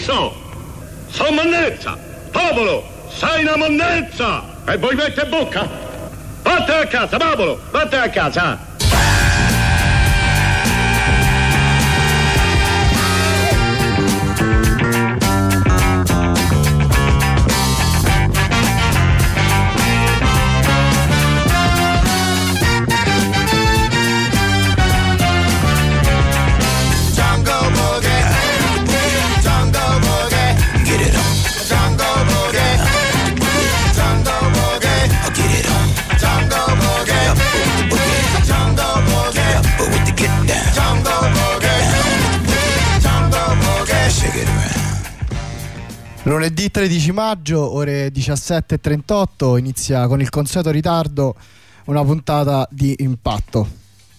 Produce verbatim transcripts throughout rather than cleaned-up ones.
So, so monnezza, popolo, sei una monnezza! E voi mette bocca? Vattene a casa, popolo, vattene a casa! Lunedì tredici maggio, ore diciassette e trentotto, inizia con il consueto ritardo una puntata di Impatto.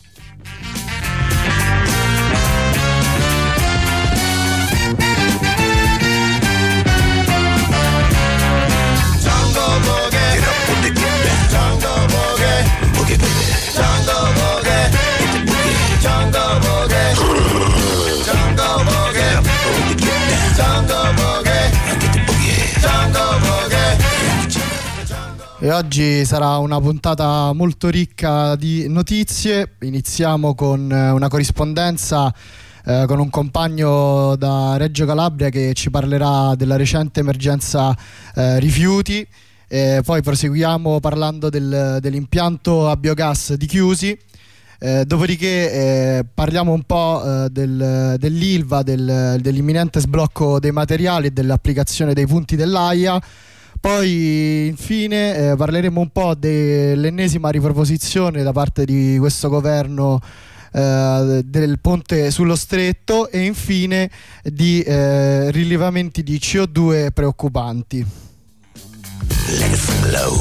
E oggi sarà una puntata molto ricca di notizie. Iniziamo con una corrispondenza eh, con un compagno da Reggio Calabria che ci parlerà della recente emergenza eh, rifiuti. E poi proseguiamo parlando del, dell'impianto a biogas di Chiusi. Eh, dopodiché eh, parliamo un po' eh, del, dell'Ilva, del, dell'imminente sblocco dei materiali e dell'applicazione dei punti dell'AIA. Poi infine eh, parleremo un po' dell'ennesima riproposizione da parte di questo governo eh, del ponte sullo Stretto e infine di eh, rilevamenti di C O due preoccupanti. Let it flow.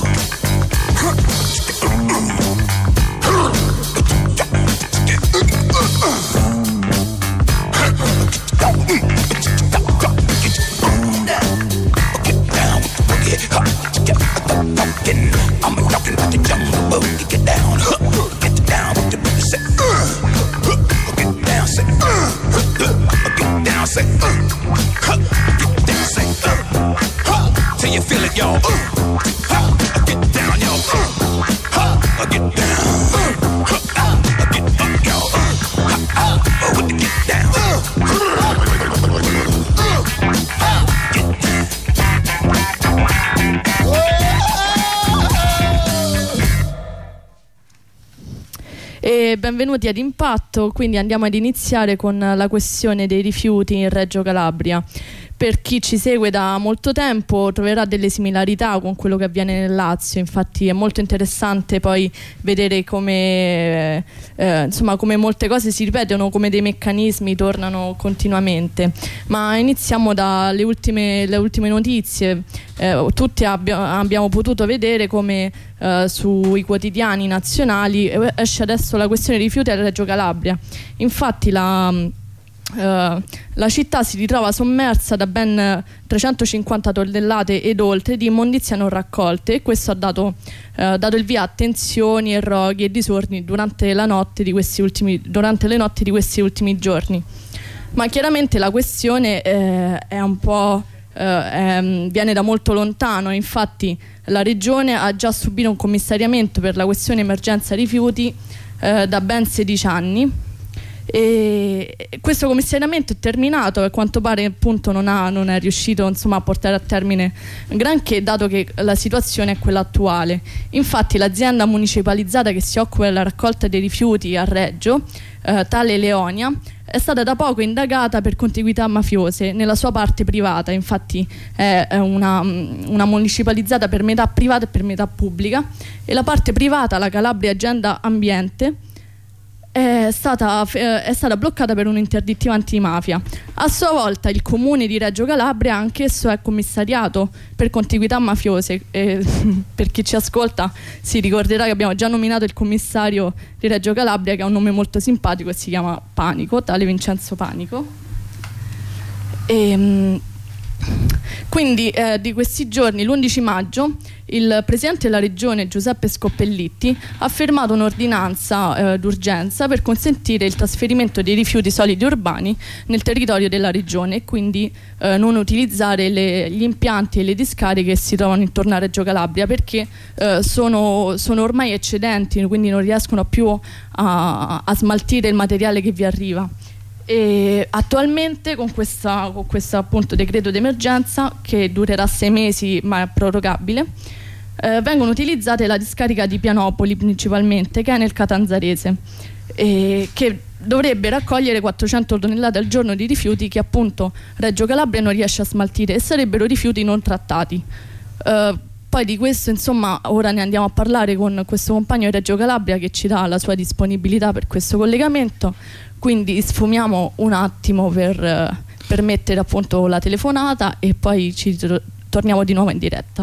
I'm talking about the jungle boogie. Get down, get down with the boogie. Say, get down, say, get down, say, get down, say, till you feel it, y'all. Get down, y'all. Get down, get up, y'all. With the get down. E benvenuti ad Impatto, quindi andiamo ad iniziare con la questione dei rifiuti in Reggio Calabria. Per chi ci segue da molto tempo troverà delle similarità con quello che avviene nel Lazio, infatti è molto interessante poi vedere come, eh, insomma, come molte cose si ripetono, come dei meccanismi tornano continuamente. Ma iniziamo dalle ultime, le ultime notizie. Eh, tutti abbia, abbiamo potuto vedere come eh, sui quotidiani nazionali esce adesso la questione dei rifiuti a Reggio Calabria. Infatti la Uh, la città si ritrova sommersa da ben trecentocinquanta tonnellate ed oltre di immondizia non raccolte, e questo ha dato, uh, dato il via a tensioni e roghi e disordini durante, la notte di questi ultimi, durante le notti di questi ultimi giorni. Ma chiaramente la questione eh, è un po' eh, è, viene da molto lontano. Infatti la regione ha già subito un commissariamento per la questione emergenza rifiuti eh, da ben sedici anni. E questo commissariamento è terminato e a quanto pare appunto non, ha, non è riuscito insomma a portare a termine granché, dato che la situazione è quella attuale. Infatti l'azienda municipalizzata che si occupa della raccolta dei rifiuti a Reggio, eh, tale Leonia, è stata da poco indagata per contiguità mafiose nella sua parte privata. Infatti è una, una municipalizzata per metà privata e per metà pubblica, e la parte privata, la Calabria Agenda Ambiente, È stata, è stata bloccata per un'interdittiva antimafia. A sua volta il comune di Reggio Calabria anch'esso è commissariato per contiguità mafiose. E, per chi ci ascolta si ricorderà che abbiamo già nominato il commissario di Reggio Calabria, che ha un nome molto simpatico e si chiama Panico, tale Vincenzo Panico. E, Quindi eh, di questi giorni, l'undici maggio, il presidente della regione Giuseppe Scoppellitti ha firmato un'ordinanza eh, d'urgenza per consentire il trasferimento dei rifiuti solidi urbani nel territorio della regione e quindi eh, non utilizzare le, gli impianti e le discariche che si trovano intorno a Reggio Calabria, perché eh, sono, sono ormai eccedenti, quindi non riescono più a, a smaltire il materiale che vi arriva. E attualmente con questa, con questo appunto decreto d'emergenza, che durerà sei mesi ma è prorogabile, eh, vengono utilizzate la discarica di Pianopoli principalmente, che è nel Catanzarese, e che dovrebbe raccogliere quattrocento tonnellate al giorno di rifiuti che appunto Reggio Calabria non riesce a smaltire, e sarebbero rifiuti non trattati. Eh, poi di questo insomma ora ne andiamo a parlare con questo compagno di Reggio Calabria che ci dà la sua disponibilità per questo collegamento. Quindi sfumiamo un attimo per, eh, per mettere appunto la telefonata e poi ci tor- torniamo di nuovo in diretta.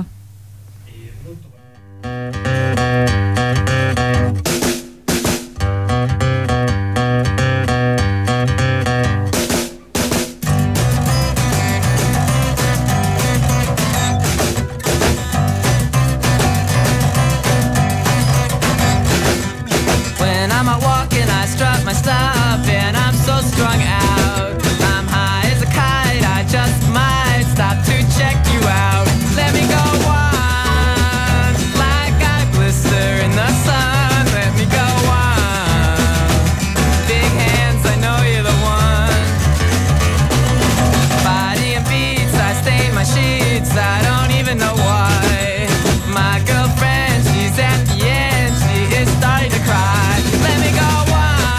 When I'm out walking, I strut my stuff. And I'm so strung out, I'm high as a kite, I just might stop to check you out. Let me go on, like I blister in the sun. Let me go on, big hands, I know you're the one. Body and beats, I stain my sheets, I don't even know why. My girlfriend, she's at the end, she is starting to cry. Let me go on,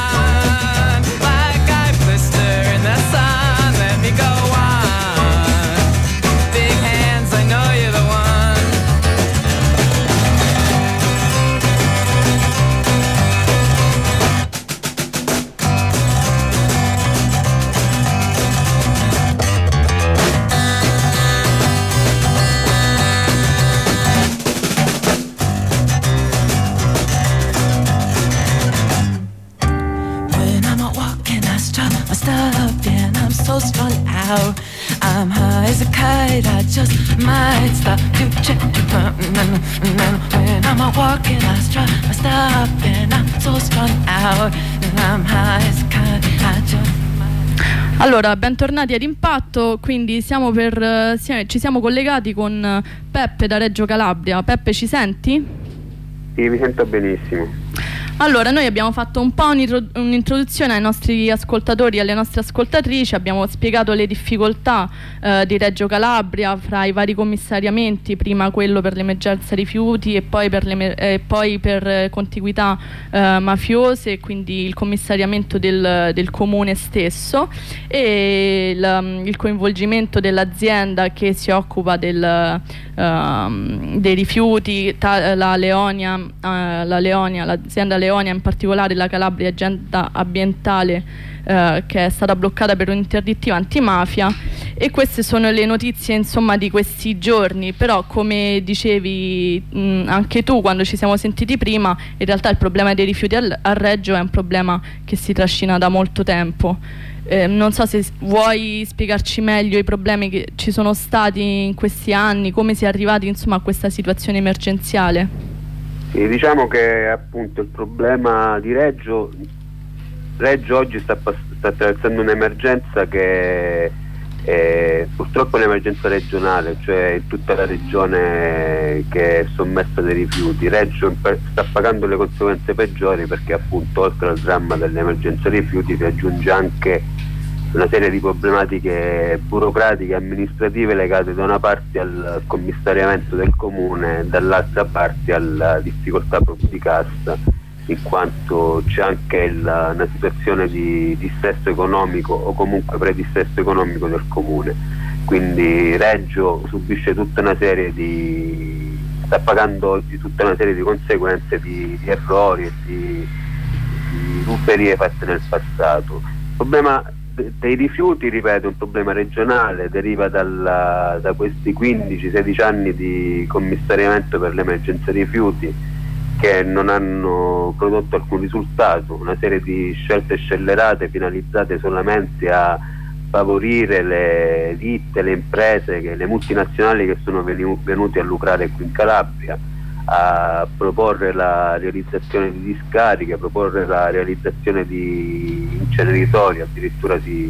so strung out, I'm high as a kite, I just might stop to check you out. When I'm out walking, I strut, I stop, and I'm so strung out, and I'm high as a kite, I just might. Allora, bentornati ad Impatto, quindi siamo per, ci siamo collegati con Peppe da Reggio Calabria. Peppe, ci senti? Sì, vi sento benissimo. Allora, noi abbiamo fatto un po' un'introduzione ai nostri ascoltatori e alle nostre ascoltatrici, abbiamo spiegato le difficoltà eh, di Reggio Calabria fra i vari commissariamenti, prima quello per l'emergenza rifiuti e poi per, le, eh, poi per contiguità eh, mafiose, e quindi il commissariamento del, del comune stesso e il, il coinvolgimento dell'azienda che si occupa del, uh, dei rifiuti, ta, la Leonia, uh, la Leonia, l'azienda Leonia, in particolare la Calabria Agenda Ambientale, eh, che è stata bloccata per un'interdittiva antimafia. E queste sono le notizie insomma di questi giorni. Però, come dicevi mh, anche tu quando ci siamo sentiti prima, in realtà il problema dei rifiuti al, a Reggio è un problema che si trascina da molto tempo. Eh, non so se vuoi spiegarci meglio i problemi che ci sono stati in questi anni, come si è arrivati insomma a questa situazione emergenziale. Sì, diciamo che appunto il problema di Reggio Reggio oggi sta, sta attraversando un'emergenza che è purtroppo un'emergenza regionale, cioè in tutta la regione che è sommersa dai rifiuti. Reggio sta pagando le conseguenze peggiori, perché appunto oltre al dramma dell'emergenza rifiuti si aggiunge anche una serie di problematiche burocratiche e amministrative legate da una parte al commissariamento del comune e dall'altra parte alla difficoltà proprio di cassa, in quanto c'è anche il, una situazione di dissesto economico o comunque predissesto economico del comune. Quindi Reggio subisce tutta una serie di sta pagando oggi tutta una serie di conseguenze di, di errori e di, di ruberie fatte nel passato. Il problema dei rifiuti, ripeto, è un problema regionale, deriva dalla, da questi quindici sedici anni di commissariamento per l'emergenza rifiuti che non hanno prodotto alcun risultato, una serie di scelte scellerate finalizzate solamente a favorire le ditte, le imprese, che, le multinazionali che sono venu, venuti a lucrare qui in Calabria, a proporre la realizzazione di discariche, a proporre la realizzazione di inceneritori. Addirittura si,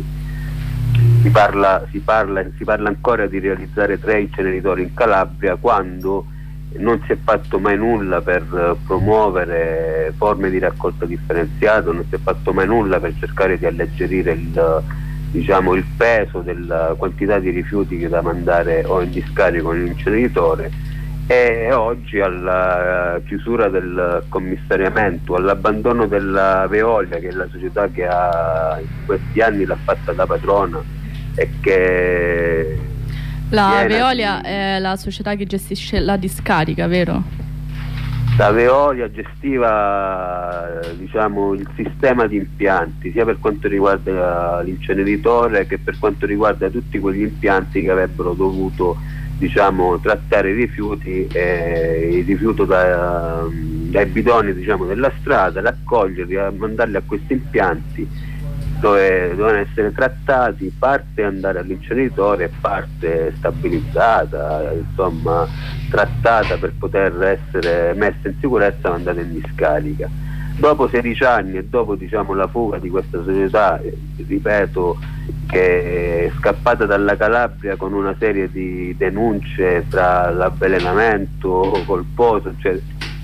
si, parla, si, parla, si parla ancora di realizzare tre inceneritori in Calabria, quando non si è fatto mai nulla per promuovere forme di raccolta differenziata, non si è fatto mai nulla per cercare di alleggerire il, diciamo, il peso della quantità di rifiuti che da mandare o in discarica o in inceneritore. E oggi, alla chiusura del commissariamento, all'abbandono della Veolia, che è la società che ha in questi anni l'ha fatta da padrona e che la Veolia di... è la società che gestisce la discarica, vero? La Veolia gestiva, diciamo, il sistema di impianti, sia per quanto riguarda l'inceneritore che per quanto riguarda tutti quegli impianti che avrebbero dovuto, diciamo, trattare i rifiuti, eh, il rifiuto da, dai bidoni, diciamo, della strada, raccoglierli, mandarli a questi impianti dove devono essere trattati, parte andare all'inceneritore e parte stabilizzata, insomma trattata per poter essere messa in sicurezza e mandata in discarica. Dopo sedici anni e dopo, diciamo, la fuga di questa società, eh, ripeto, che è scappata dalla Calabria con una serie di denunce tra l'avvelenamento colposo, cioè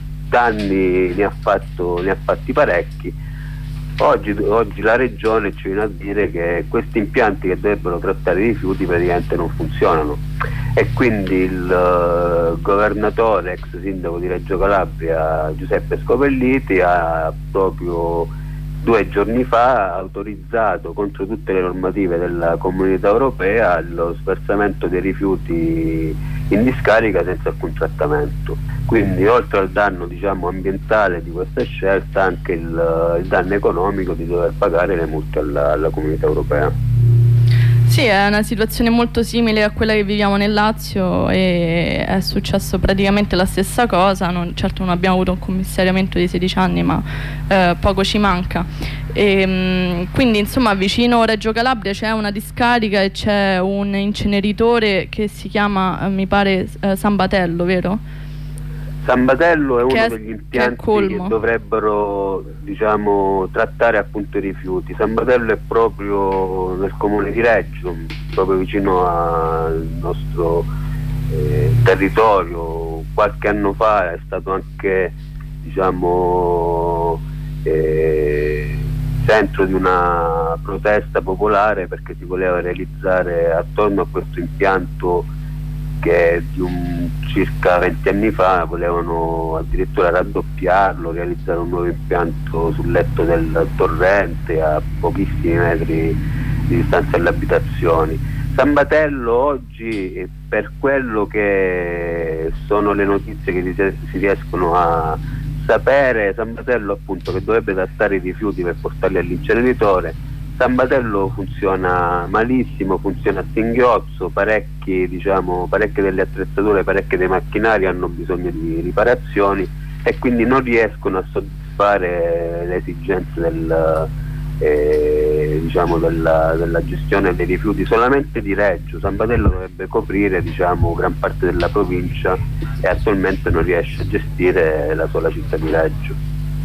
danni ne ha, fatto, ne ha fatti parecchi. Oggi, oggi la regione ci viene a dire che questi impianti che dovrebbero trattare i rifiuti praticamente non funzionano, e quindi il uh, governatore, ex sindaco di Reggio Calabria, Giuseppe Scopelliti, ha proprio due giorni fa autorizzato, contro tutte le normative della Comunità Europea, lo sversamento dei rifiuti in discarica senza alcun trattamento. Quindi, oltre al danno, diciamo, ambientale di questa scelta, anche il, il danno economico di dover pagare le multe alla, alla Comunità Europea. Sì, è una situazione molto simile a quella che viviamo nel Lazio, e è successo praticamente la stessa cosa. Non, certo non abbiamo avuto un commissariamento di sedici anni, ma eh, poco ci manca. E, mh, quindi, insomma, vicino Reggio Calabria c'è una discarica e c'è un inceneritore che si chiama, eh, mi pare, eh, San Batello, vero? San Batello è uno è, degli impianti che, che dovrebbero, diciamo, trattare appunto i rifiuti. San Batello è proprio nel comune di Reggio, proprio vicino al nostro eh, territorio. Qualche anno fa è stato anche, diciamo, eh, centro di una protesta popolare, perché si voleva realizzare attorno a questo impianto, che di un, circa venti anni fa volevano addirittura raddoppiarlo, realizzare un nuovo impianto sul letto del torrente a pochissimi metri di distanza dalle abitazioni. San Batello oggi, per quello che sono le notizie che si riescono a sapere, San Batello, appunto, che dovrebbe trattare i rifiuti per portarli all'inceneritore, San Batello funziona malissimo, funziona a singhiozzo, parecchi, diciamo, parecchie delle attrezzature, parecchi dei macchinari hanno bisogno di riparazioni, e quindi non riescono a soddisfare le esigenze del, eh, diciamo, della, della gestione dei rifiuti solamente di Reggio. San Batello dovrebbe coprire, diciamo, gran parte della provincia, e attualmente non riesce a gestire la sola città di Reggio.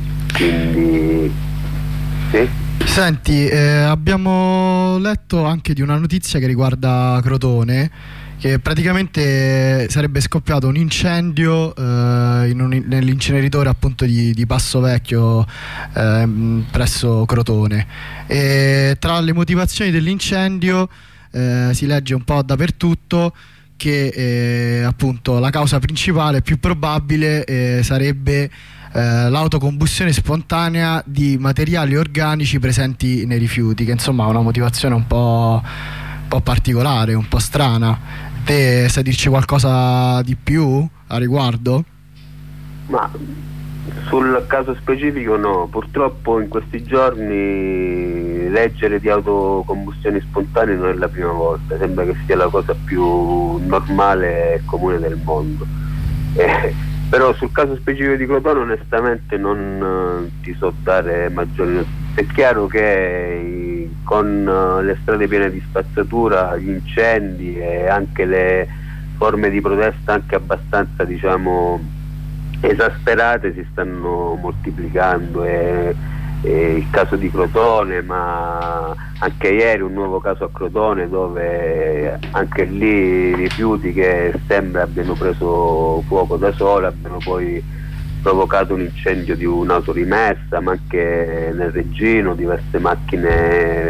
Quindi sì. Senti, eh, abbiamo letto anche di una notizia che riguarda Crotone, che praticamente sarebbe scoppiato un incendio eh, in un, nell'inceneritore, appunto, di, di Passo Vecchio, eh, presso Crotone. E tra le motivazioni dell'incendio eh, si legge un po' dappertutto che eh, appunto la causa principale, più probabile, eh, sarebbe eh, l'autocombustione spontanea di materiali organici presenti nei rifiuti, che insomma ha una motivazione un po', un po' particolare, un po' strana. Te sai dirci qualcosa di più a riguardo? Ma sul caso specifico no, purtroppo in questi giorni leggere di autocombustioni spontanee non è la prima volta, sembra che sia la cosa più normale e comune del mondo. Eh, però sul caso specifico di Crotone onestamente non eh, ti so dare maggiori notizie. È chiaro che giorni, con uh, le strade piene di spazzatura, gli incendi e anche le forme di protesta anche abbastanza, diciamo, esasperate si stanno moltiplicando. E, e il caso di Crotone, ma anche ieri un nuovo caso a Crotone, dove anche lì rifiuti che sembra abbiano preso fuoco da solo, abbiano poi provocato un incendio di un'autorimessa, ma anche nel Reggino diverse macchine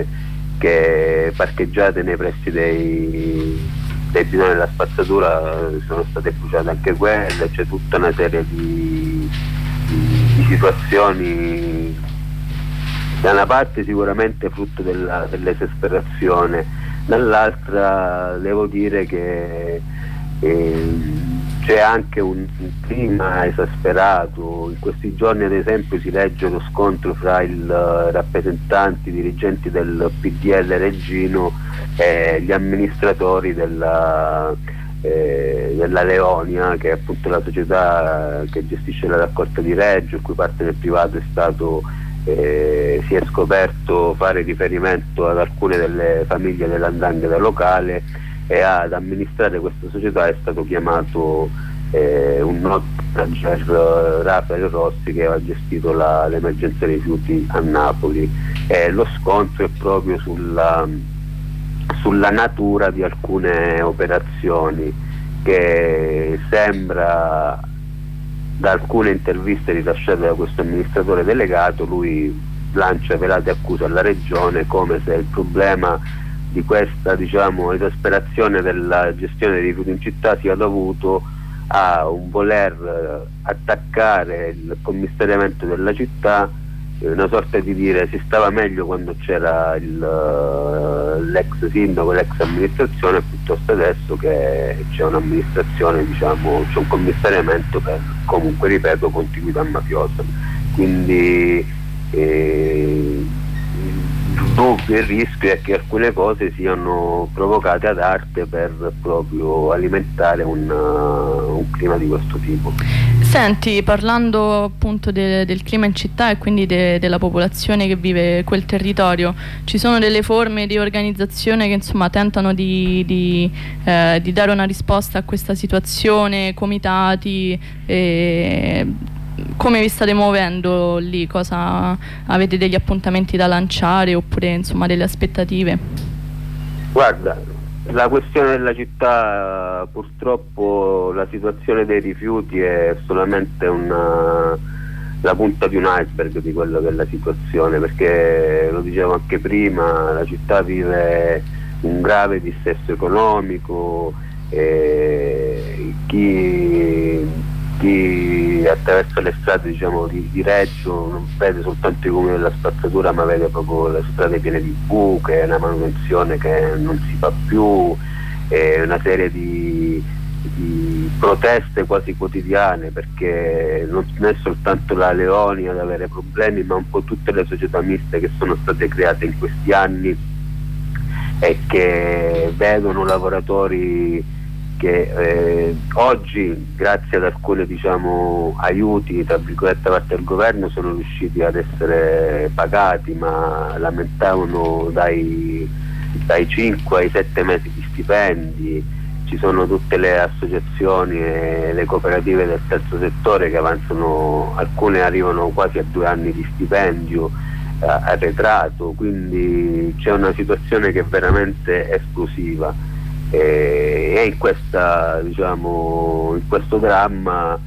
che parcheggiate nei pressi dei, dei bidoni della spazzatura sono state bruciate anche quelle. C'è tutta una serie di, di, di situazioni, da una parte sicuramente frutto della, dell'esasperazione, dall'altra devo dire che eh, c'è anche un, un clima esasperato. In questi giorni ad esempio si legge lo scontro fra i uh, rappresentanti, i dirigenti del P D L Reggino e gli amministratori della, eh, della Leonia, che è appunto la società che gestisce la raccolta di Reggio, il cui partner privato è stato Eh, si è scoperto fare riferimento ad alcune delle famiglie dell'andrangheta locale, e ad amministrare questa società è stato chiamato eh, un noto manager, Rafael Rossi, che aveva gestito la, l'emergenza rifiuti a Napoli. E lo scontro è proprio sulla, sulla natura di alcune operazioni, che sembra, da alcune interviste rilasciate da questo amministratore delegato, lui lancia velate accuse alla regione, come se il problema di questa, diciamo, esasperazione della gestione dei rifiuti in città sia dovuto a un voler attaccare il commissariamento della città, una sorta di dire si stava meglio quando c'era il, l'ex sindaco, l'ex amministrazione, piuttosto adesso che c'è un'amministrazione, diciamo, c'è un commissariamento per, comunque ripeto, continuità mafiosa. Quindi eh, il dubbio e il rischio è che alcune cose siano provocate ad arte per proprio alimentare un, uh, un clima di questo tipo. Senti, parlando appunto de, del clima in città e quindi de, della popolazione che vive quel territorio, ci sono delle forme di organizzazione che insomma tentano di, di, eh, di dare una risposta a questa situazione, comitati, eh, come vi state muovendo lì? Cosa, avete degli appuntamenti da lanciare oppure insomma delle aspettative? Guarda, la questione della città, purtroppo la situazione dei rifiuti è solamente una, la punta di un iceberg di quello che è la situazione, perché lo dicevo anche prima, la città vive un grave dissesto economico, e chi, chi attraverso le strade, diciamo, di, di Reggio non vede soltanto i comuni della spazzatura, ma vede proprio le strade piene di buche, una manutenzione che non si fa più, e una serie di, di proteste quasi quotidiane, perché non è soltanto la Leonia ad avere problemi, ma un po' tutte le società miste che sono state create in questi anni e che vedono lavoratori che eh, oggi, grazie ad alcuni, diciamo, aiuti tra virgolette da parte del governo, sono riusciti ad essere pagati, ma lamentavano dai, dai cinque ai sette mesi di stipendi. Ci sono tutte le associazioni e le cooperative del terzo settore che avanzano, alcune arrivano quasi a due anni di stipendio eh, arretrato, quindi c'è una situazione che è veramente esplosiva. E in questa, diciamo, in questo dramma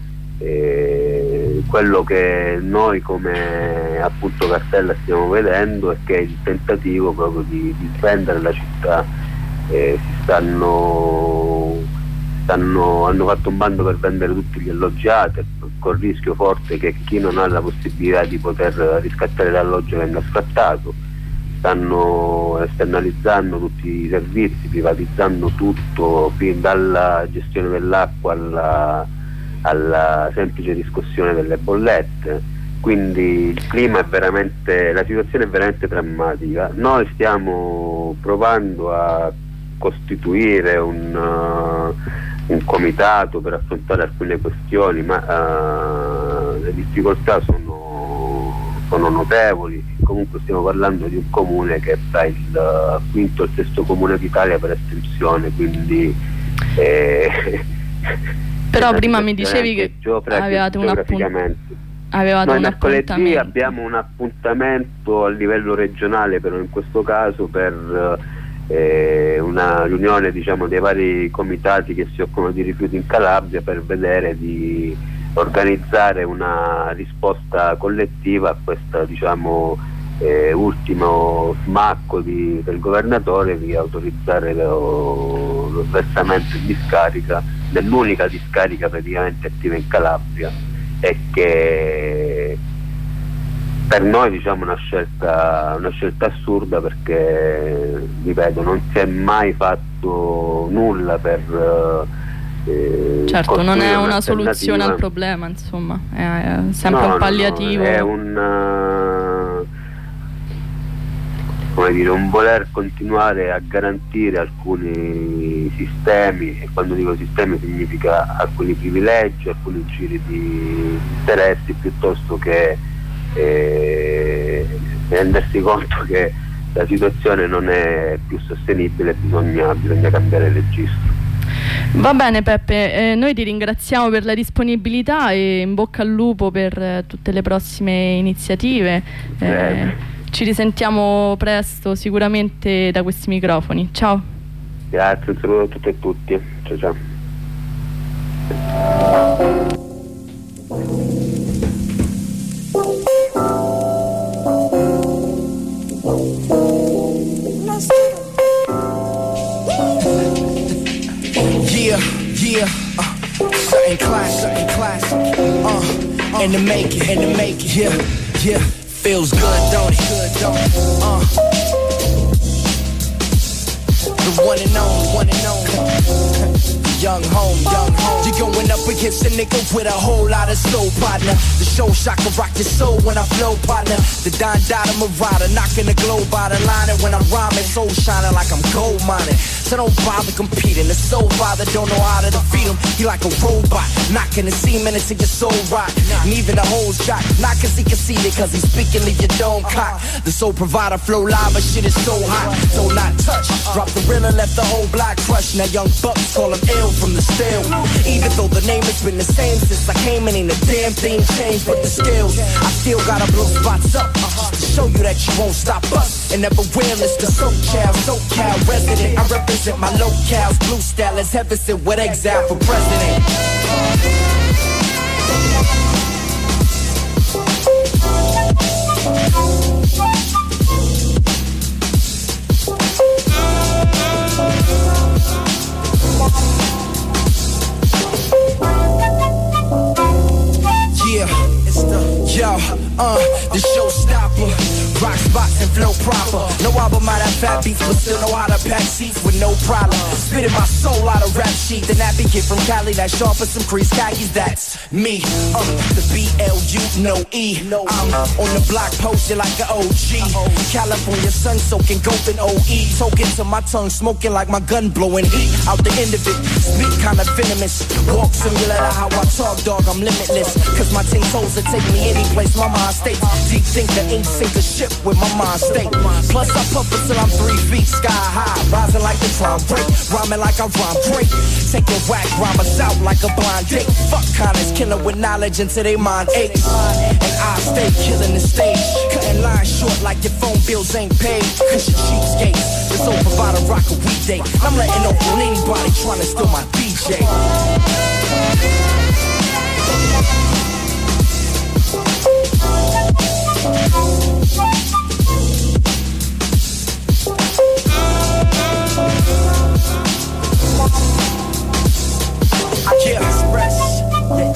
eh, quello che noi come appunto Cartella stiamo vedendo è che il tentativo proprio di, di svendere la città, eh, si stanno, stanno hanno fatto un bando per vendere tutti gli alloggiati, con il rischio forte che chi non ha la possibilità di poter riscattare l'alloggio venga sfrattato. Stanno esternalizzando tutti i servizi, privatizzando tutto, fin dalla gestione dell'acqua alla, alla semplice riscossione delle bollette. Quindi il clima è veramente, la situazione è veramente drammatica. Noi stiamo provando a costituire un, uh, un comitato per affrontare alcune questioni, ma uh, le difficoltà sono sono notevoli. Comunque stiamo parlando di un comune che è tra il uh, quinto e il sesto comune d'Italia per estensione, quindi eh, però prima mi dicevi che avevate un appuntamento. Avevate Noi un mercoledì appuntamento. abbiamo un appuntamento a livello regionale, però in questo caso per eh, una riunione, diciamo, dei vari comitati che si occupano di rifiuti in Calabria, per vedere di organizzare una risposta collettiva a questa, diciamo, eh, ultimo smacco di, del governatore di autorizzare lo, lo sversamento in discarica dell'unica discarica praticamente attiva in Calabria, e che per noi, diciamo, una scelta una scelta assurda, perché ripeto, non si è mai fatto nulla per eh, certo, non è una soluzione al problema, insomma, è, è sempre no, un palliativo. No, no, è un uh, come dire, un voler continuare a garantire alcuni sistemi, e quando dico sistemi significa alcuni privilegi, alcuni giri di interessi, piuttosto che eh, rendersi conto che la situazione non è più sostenibile, bisogna, bisogna cambiare registro. Va bene Peppe, eh, noi ti ringraziamo per la disponibilità e in bocca al lupo per eh, tutte le prossime iniziative. Eh, ci risentiamo presto sicuramente da questi microfoni. Ciao. Grazie, un saluto a tutte e tutti. Ciao ciao. Yeah, yeah, uh, something classic, something classic, uh, in the making, in the making, yeah, yeah, feels good, don't it, good, don't it, uh, the one and only, one and only, young home, young home, you're going up against a nigga with a whole lot of soul, partner, the show shock can rock your soul when I flow, partner, the Don Dada Marauder, knocking the globe out of line, and when I'm rhyming, soul shining like I'm gold mining. So don't bother competing. The soul father don't know how to defeat him. He like a robot, knocking the semen into your soul rot. And even the hoes jock, not cause he can see it, cause he's speaking leave your dome cock. The soul provider flow lava, shit is so hot, so not touch. Drop the rill and left the whole block crushed. Now young bucks call him ill from the still. Even though the name has been the same since I came in, ain't a damn thing changed but the skills. I still gotta blow spots up, just to show you that you won't stop us. And never will, it's the SoCal, SoCal resident. I represent my locales, blue style as heaven sent with exile for president. Yeah, it's the yo, uh, the showstopper. Rock spots and flow proper. No album out of fat beats, but still know how to pack seats with no problem. Spitting my soul out of rap sheet. The nappy kid from Cali that sharp as some crease khakis. That's me. Uh, the B L U, no E. I'm on the block posted like an O G. California sun soaking, golden O E. Token to my tongue, smoking like my gun blowing heat out the end of it. Speak kinda venomous. Walk simulator, how I talk, dog, I'm limitless. Cause my ting toes will take me any place my mind states. Deep thinker, ink sinker, ship with my mind state. Plus I puff until I'm three feet sky high, rising like the drum break, rhyming like I rhyme great. Taking whack rhymers out like a blind date. Fuck kindness, killing with knowledge until they mind aches. And I stay killing the stage, cutting lines short like your phone bills ain't paid. Cause you cheapskates, this old provider rock a weekday. I'm letting off on anybody trying to steal my D J. Yeah, express, yeah,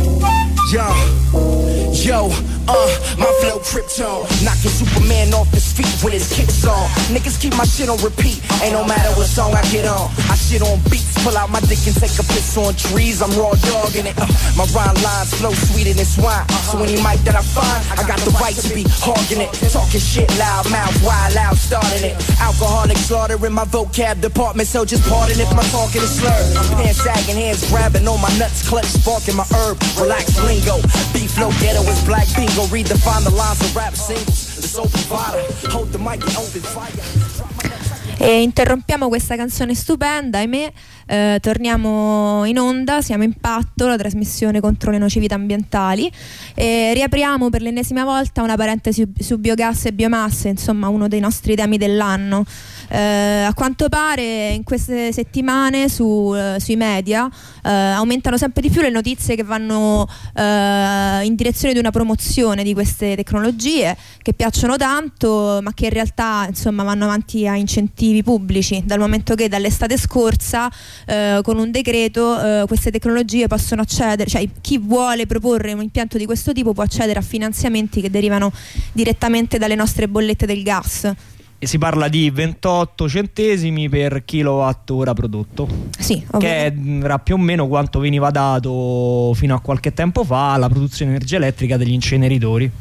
yeah. Yo, yo, uh, my flow crypto, knocking Superman off the feet with his kicks on. Niggas keep my shit on repeat. Ain't no matter what song I get on. I shit on beats, pull out my dick and take a piss on trees. I'm raw dogging it. Uh, my rhyme lines flow sweeter than swine. So any mic that I find, I got the right to be hogging it. Talking shit loud mouth, wild out, starting it. Alcoholic slaughter in my vocab department, so just pardon if my talking is slurred. Pants sagging, hands grabbing on my nuts, clutch sparking my herb. Relax lingo, beef flow ghetto is black bingo. Redefine the lines of rap singles. The soul provider, hold the mic and open fire. E interrompiamo questa canzone stupenda, ahimè. Eh, torniamo in onda, siamo Impatto, la trasmissione contro le nocività ambientali, e riapriamo per l'ennesima volta una parentesi su, su biogas e biomasse, insomma uno dei nostri temi dell'anno. Eh, a quanto pare in queste settimane su, eh, sui media eh, aumentano sempre di più le notizie che vanno eh, in direzione di una promozione di queste tecnologie che piacciono tanto, ma che in realtà insomma vanno avanti a incentivi pubblici, dal momento che dall'estate scorsa eh, con un decreto eh, queste tecnologie possono accedere, cioè chi vuole proporre un impianto di questo tipo può accedere a finanziamenti che derivano direttamente dalle nostre bollette del gas. E si parla di ventotto centesimi per kilowattora prodotto, sì, che era più o meno quanto veniva dato fino a qualche tempo fa alla produzione di energia elettrica degli inceneritori.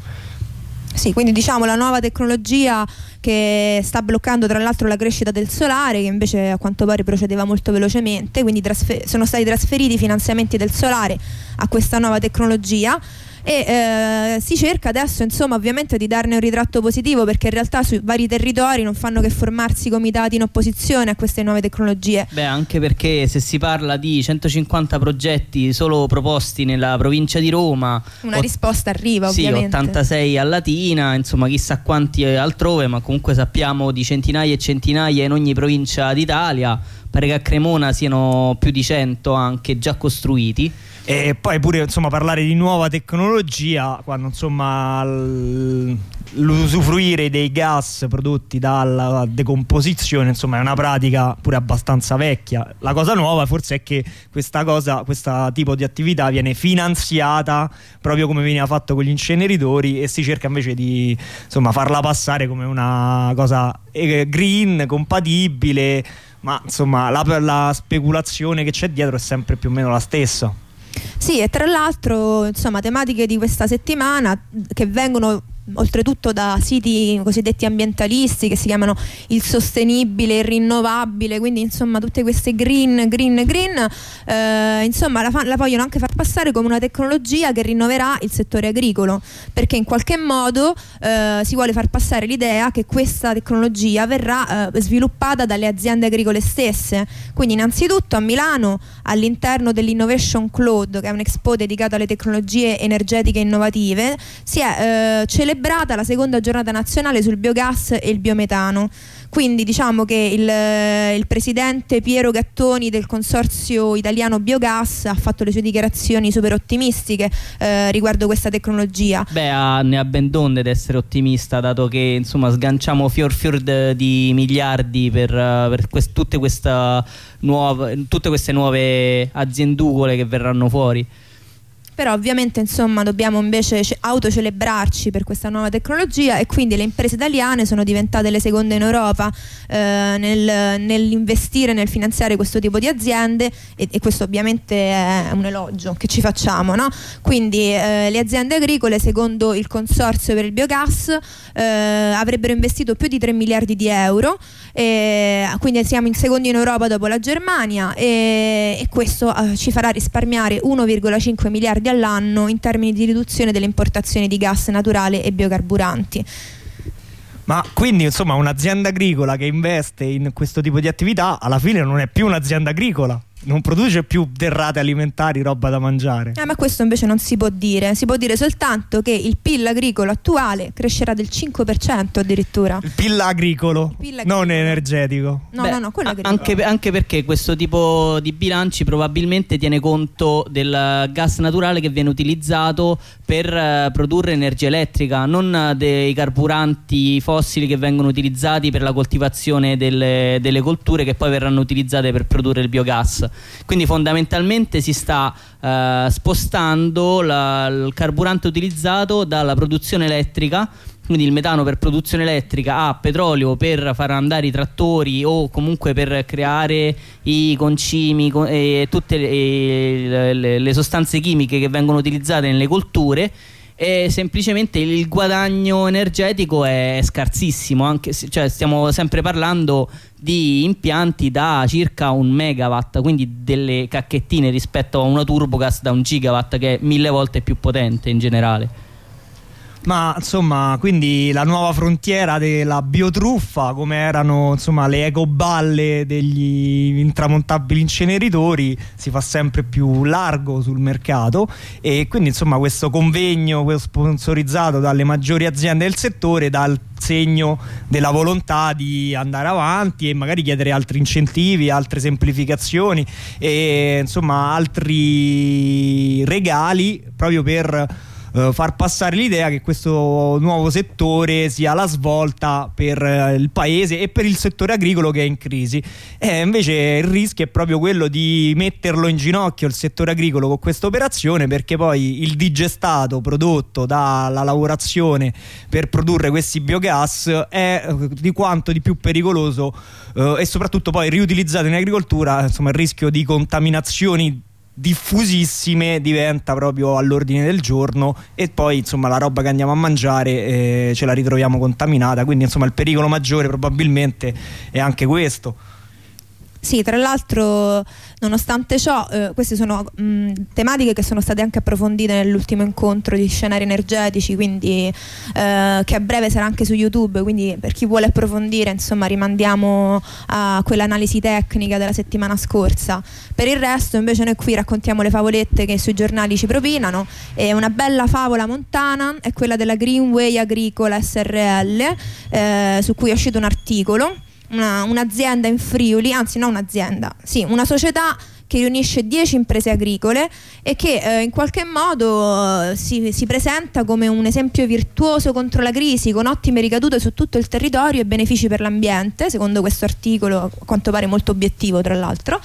Sì, quindi diciamo la nuova tecnologia che sta bloccando tra l'altro la crescita del solare, che invece a quanto pare procedeva molto velocemente, quindi trasfer- sono stati trasferiti i finanziamenti del solare a questa nuova tecnologia. E eh, si cerca adesso insomma ovviamente di darne un ritratto positivo, perché in realtà sui vari territori non fanno che formarsi comitati in opposizione a queste nuove tecnologie. Beh, anche perché se si parla di centocinquanta progetti solo proposti nella provincia di Roma, una ot- risposta arriva sì, ovviamente. ottantasei a Latina, insomma chissà quanti altrove, ma comunque sappiamo di centinaia e centinaia in ogni provincia d'Italia. Pare che a Cremona siano più di cento anche già costruiti. E poi pure insomma parlare di nuova tecnologia quando insomma l- l'usufruire dei gas prodotti dalla decomposizione insomma è una pratica pure abbastanza vecchia. La cosa nuova forse è che questa cosa, questo tipo di attività viene finanziata proprio come veniva fatto con gli inceneritori, e si cerca invece di insomma farla passare come una cosa green, compatibile, ma insomma la, la speculazione che c'è dietro è sempre più o meno la stessa. Sì, e tra l'altro insomma tematiche di questa settimana che vengono oltretutto da siti cosiddetti ambientalisti che si chiamano il sostenibile, il rinnovabile, quindi insomma tutte queste green, green, green eh, insomma la, fa- la vogliono anche far passare come una tecnologia che rinnoverà il settore agricolo, perché in qualche modo eh, si vuole far passare l'idea che questa tecnologia verrà eh, sviluppata dalle aziende agricole stesse. Quindi innanzitutto a Milano, all'interno dell'Innovation Cloud, che è un'expo dedicata alle tecnologie energetiche innovative, si è eh, celebrata la seconda giornata nazionale sul biogas e il biometano. Quindi diciamo che il, il presidente Piero Gattoni del consorzio italiano Biogas ha fatto le sue dichiarazioni super ottimistiche eh, riguardo questa tecnologia. Beh, ha, ne ha ben donde ad essere ottimista, dato che insomma sganciamo fior fior de, di miliardi per, per quest, tutte, questa nuova, tutte queste nuove aziendugole che verranno fuori. Però ovviamente insomma dobbiamo invece autocelebrarci per questa nuova tecnologia, e quindi le imprese italiane sono diventate le seconde in Europa eh, nel, nell'investire, nel finanziare questo tipo di aziende, e, e questo ovviamente è un elogio che ci facciamo, no? Quindi eh, le aziende agricole, secondo il consorzio per il biogas, eh, avrebbero investito più di tre miliardi di euro, e quindi siamo in secondi in Europa dopo la Germania, e, e questo eh, ci farà risparmiare uno virgola cinque miliardi all'anno in termini di riduzione delle importazioni di gas naturale e biocarburanti. Ma quindi insomma un'azienda agricola che investe in questo tipo di attività alla fine non è più un'azienda agricola, non produce più derrate alimentari, roba da mangiare. Eh, ma questo invece non si può dire. Si può dire soltanto che il P I L agricolo attuale crescerà del cinque per cento addirittura. Il P I L agricolo, il P I L agricolo. non energetico. No, Beh, no, no, quello agricolo. Anche, anche perché questo tipo di bilanci probabilmente tiene conto del gas naturale che viene utilizzato per uh, produrre energia elettrica, non uh, dei carburanti fossili che vengono utilizzati per la coltivazione delle, delle colture, che poi verranno utilizzate per produrre il biogas. Quindi fondamentalmente si sta uh, spostando la, il carburante utilizzato dalla produzione elettrica, quindi il metano per produzione elettrica, a petrolio per far andare i trattori o comunque per creare i concimi e tutte le, le, le sostanze chimiche che vengono utilizzate nelle colture, e semplicemente il guadagno energetico è scarsissimo, anche se, cioè, stiamo sempre parlando di impianti da circa un megawatt, quindi delle cacchettine rispetto a una turbogas da un gigawatt, che è mille volte più potente in generale. Ma insomma, quindi la nuova frontiera della biotruffa, come erano insomma le ecoballe degli intramontabili inceneritori, si fa sempre più largo sul mercato, e quindi insomma questo convegno sponsorizzato dalle maggiori aziende del settore dà il segno della volontà di andare avanti e magari chiedere altri incentivi, altre semplificazioni e insomma altri regali, proprio per Uh, far passare l'idea che questo nuovo settore sia la svolta per uh, il paese e per il settore agricolo, che è in crisi. E invece il rischio è proprio quello di metterlo in ginocchio il settore agricolo con questa operazione, perché poi il digestato prodotto dalla lavorazione per produrre questi biogas è uh, di quanto di più pericoloso uh, e soprattutto poi riutilizzato in agricoltura. Insomma, il rischio di contaminazioni diffusissime diventa proprio all'ordine del giorno, e poi insomma la roba che andiamo a mangiare eh, ce la ritroviamo contaminata, quindi insomma il pericolo maggiore probabilmente è anche questo. Sì, tra l'altro, nonostante ciò, eh, queste sono mh, tematiche che sono state anche approfondite nell'ultimo incontro di scenari energetici, quindi eh, che a breve sarà anche su YouTube, quindi per chi vuole approfondire, insomma, rimandiamo a quell'analisi tecnica della settimana scorsa. Per il resto, invece, noi qui raccontiamo le favolette che sui giornali ci propinano, e una bella favola montana è quella della Greenway Agricola S R L, eh, su cui è uscito un articolo. Una, un'azienda in Friuli, anzi non un'azienda, sì, una società che riunisce dieci imprese agricole e che eh, in qualche modo eh, si, si presenta come un esempio virtuoso contro la crisi, con ottime ricadute su tutto il territorio e benefici per l'ambiente, secondo questo articolo, a quanto pare molto obiettivo tra l'altro.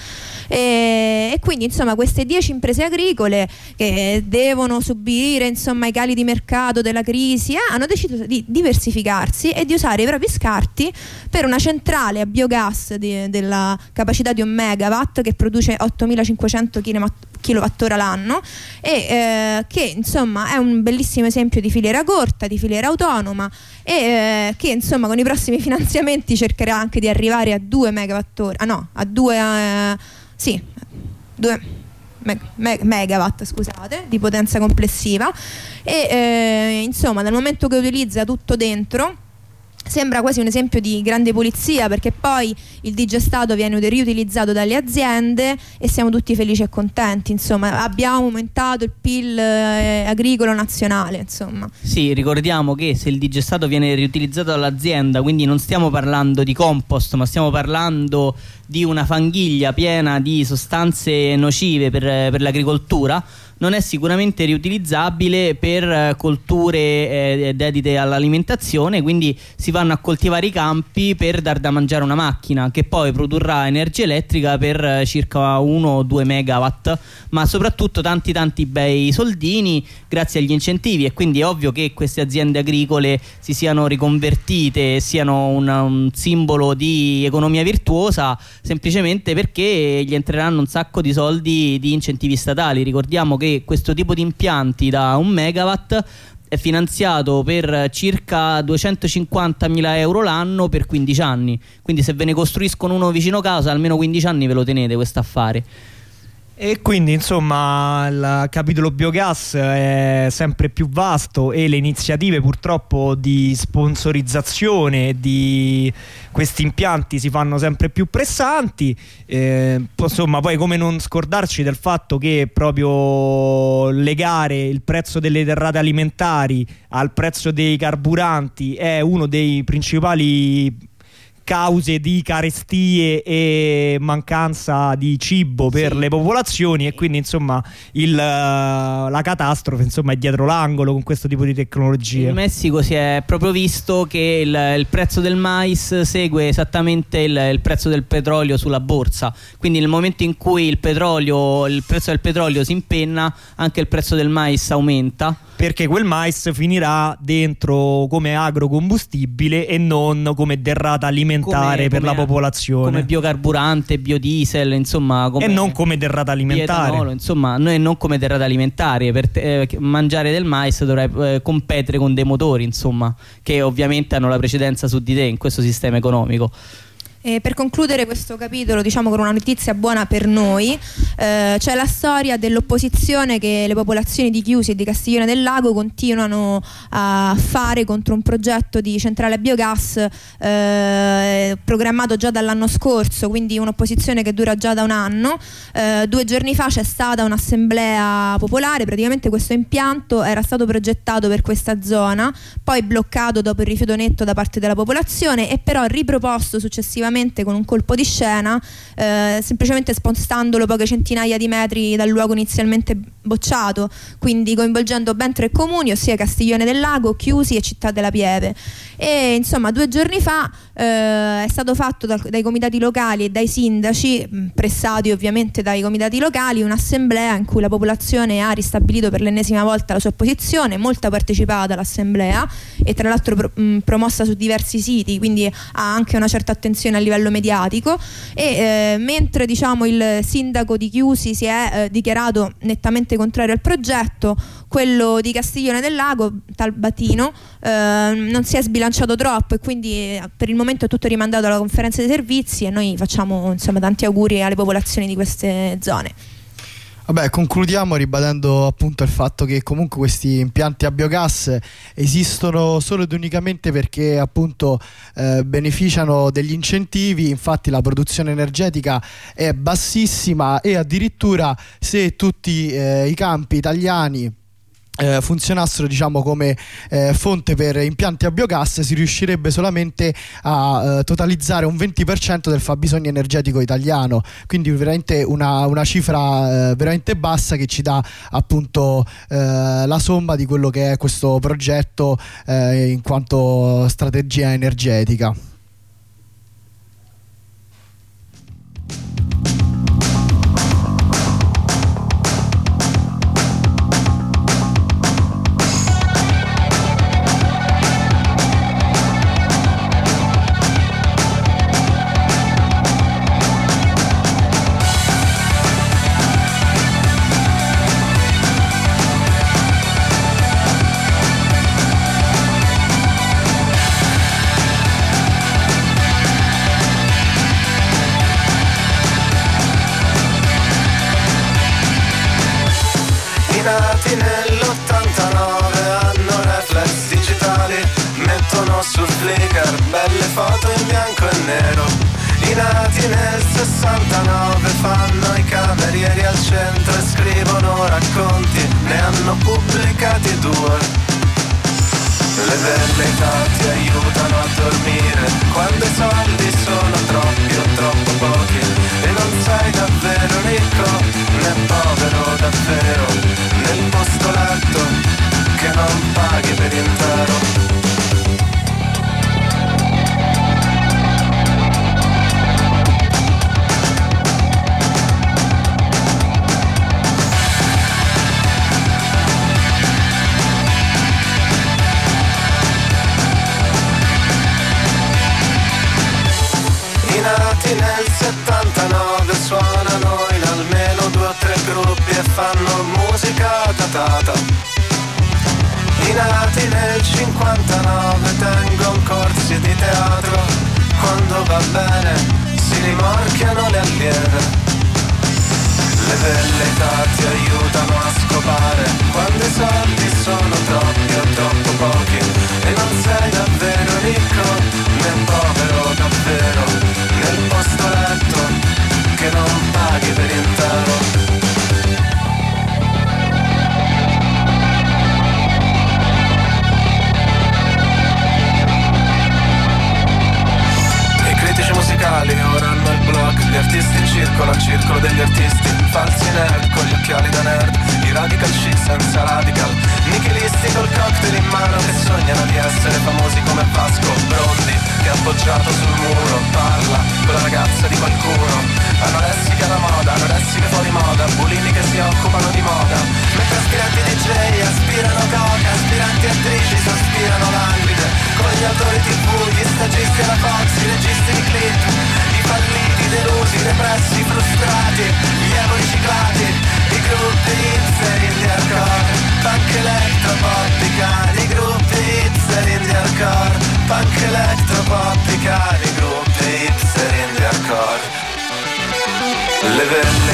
E, e quindi insomma queste dieci imprese agricole che devono subire insomma i cali di mercato della crisi eh, hanno deciso di diversificarsi e di usare i propri scarti per una centrale a biogas di, della capacità di un megawatt, che produce ottomilacinquecento kilowattora l'anno, e eh, che insomma è un bellissimo esempio di filiera corta, di filiera autonoma, e eh, che insomma con i prossimi finanziamenti cercherà anche di arrivare a due megawattora, ah no, a due eh, sì, due me, me, megawatt scusate, di potenza complessiva, e eh, insomma dal momento che utilizza tutto dentro sembra quasi un esempio di grande pulizia, perché poi il digestato viene riutilizzato dalle aziende e siamo tutti felici e contenti. Insomma, abbiamo aumentato il P I L eh, agricolo nazionale, insomma. Sì, ricordiamo che se il digestato viene riutilizzato dall'azienda, quindi non stiamo parlando di compost, ma stiamo parlando di una fanghiglia piena di sostanze nocive per, per l'agricoltura, non è sicuramente riutilizzabile per colture eh, dedite all'alimentazione, quindi si vanno a coltivare i campi per dar da mangiare a una macchina che poi produrrà energia elettrica per circa uno o due megawatt, ma soprattutto tanti tanti bei soldini grazie agli incentivi, e quindi è ovvio che queste aziende agricole si siano riconvertite e siano una, un simbolo di economia virtuosa, semplicemente perché gli entreranno un sacco di soldi di incentivi statali. Ricordiamo che questo tipo di impianti da un megawatt è finanziato per circa duecentocinquantamila euro l'anno per quindici anni, quindi se ve ne costruiscono uno vicino casa almeno quindici anni ve lo tenete questo affare. E quindi insomma il capitolo biogas è sempre più vasto e le iniziative purtroppo di sponsorizzazione di questi impianti si fanno sempre più pressanti. Eh, insomma, poi come non scordarci del fatto che proprio legare il prezzo delle derrate alimentari al prezzo dei carburanti è uno dei principali cause di carestie e mancanza di cibo per sì. le popolazioni, e quindi insomma il, la catastrofe insomma è dietro l'angolo con questo tipo di tecnologie. In Messico si è proprio visto che il, il prezzo del mais segue esattamente il, il prezzo del petrolio sulla borsa, quindi nel momento in cui il petrolio il prezzo del petrolio si impenna, anche il prezzo del mais aumenta. perché quel mais finirà dentro come agrocombustibile e non come derrata alimentare come, per come, la popolazione, come biocarburante, biodiesel, insomma, come e non come derrata alimentare, bietanolo, insomma, noi non come derrata alimentare. Per te, eh, mangiare del mais dovrai eh, competere con dei motori, insomma, che ovviamente hanno la precedenza su di te in questo sistema economico. E per concludere questo capitolo, diciamo con una notizia buona per noi, eh, c'è la storia dell'opposizione che le popolazioni di Chiusi e di Castiglione del Lago continuano a fare contro un progetto di centrale a biogas eh, programmato già dall'anno scorso, quindi un'opposizione che dura già da un anno. Eh, due giorni fa c'è stata un'assemblea popolare, praticamente questo impianto era stato progettato per questa zona, poi bloccato dopo il rifiuto netto da parte della popolazione e però riproposto successivamente con un colpo di scena, eh, semplicemente spostandolo poche centinaia di metri dal luogo inizialmente bocciato, quindi coinvolgendo ben tre comuni, ossia Castiglione del Lago, Chiusi e Città della Pieve. E insomma due giorni fa eh, è stato fatto da, dai comitati locali e dai sindaci, mh, pressati ovviamente dai comitati locali, un'assemblea in cui la popolazione ha ristabilito per l'ennesima volta la sua posizione, molto partecipata all'assemblea e tra l'altro pro, mh, promossa su diversi siti, quindi ha anche una certa attenzione a livello mediatico. E eh, mentre diciamo il sindaco di Chiusi si è eh, dichiarato nettamente contrario al progetto, quello di Castiglione del Lago, tal Batino, eh, non si è sbilanciato troppo e quindi eh, per il momento è tutto rimandato alla conferenza dei servizi e noi facciamo insomma tanti auguri alle popolazioni di queste zone. Vabbè, concludiamo ribadendo appunto il fatto che comunque questi impianti a biogas esistono solo ed unicamente perché appunto eh, beneficiano degli incentivi. Infatti la produzione energetica è bassissima e addirittura se tutti eh, i campi italiani Eh, funzionassero diciamo come eh, fonte per impianti a biogas, si riuscirebbe solamente a eh, totalizzare un venti per cento del fabbisogno energetico italiano, quindi veramente una, una cifra eh, veramente bassa che ci dà appunto eh, la somma di quello che è questo progetto eh, in quanto strategia energetica. Nati nell'ottantanove hanno reflex digitali, mettono su Flickr belle foto in bianco e nero. I nati nel sessantanove fanno i camerieri al centro e scrivono racconti, ne hanno pubblicati due. Le velleità ti aiutano a dormire quando i soldi sono troppi o troppo pochi e non sei davvero ricco né povero davvero, nel posto letto che non paghi per intero. Nel settantanove suonano in almeno due o tre gruppi e fanno musica datata. I nati nel cinquantanove tengono corsi di teatro, quando va bene si rimorchiano le allieve. Le velleità ti aiutano a scopare quando i soldi sono troppi o troppo pochi e non sei davvero ricco né povero davvero, nel posto letto che non paghi per intero. I critici musicali ora hanno il blog, gli artisti in circolo al circolo degli artisti, falsi nerd con gli occhiali da nerd, i radical chic senza radical, nichilisti col cocktail in mano che sognano di essere famosi come Vasco Brondi, che appoggiato sul muro parla con la ragazza di qualcuno. Anoressica da moda, anoressiche fuori moda, bulimi che si occupano di moda, mentre aspiranti D J aspirano cose